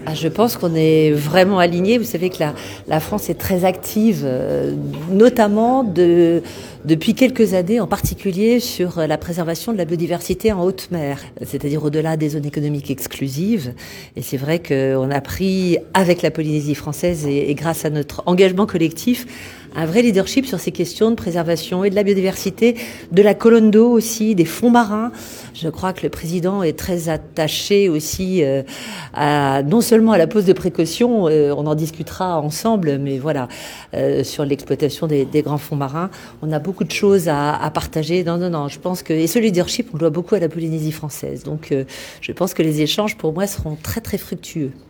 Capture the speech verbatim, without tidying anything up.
Ah, je pense qu'on est vraiment alignés. Vous savez que la, la France est très active, euh, notamment de, depuis quelques années, en particulier sur la préservation de la biodiversité en haute mer, c'est-à-dire au-delà des zones économiques exclusives. Et c'est vrai qu'on a pris, avec la Polynésie française et, et grâce à notre engagement collectif, un vrai leadership sur ces questions de préservation et de la biodiversité, de la colonne d'eau aussi, des fonds marins. Je crois que le président est très attaché aussi euh, à, non seulement à la pose de précautions, euh, on en discutera ensemble, mais voilà, euh, sur l'exploitation des, des grands fonds marins, on a beaucoup de choses à, à partager. Non, non, non, je pense que, et ce leadership, on le doit beaucoup à la Polynésie française. Donc, euh, je pense que les échanges, pour moi, seront très, très fructueux.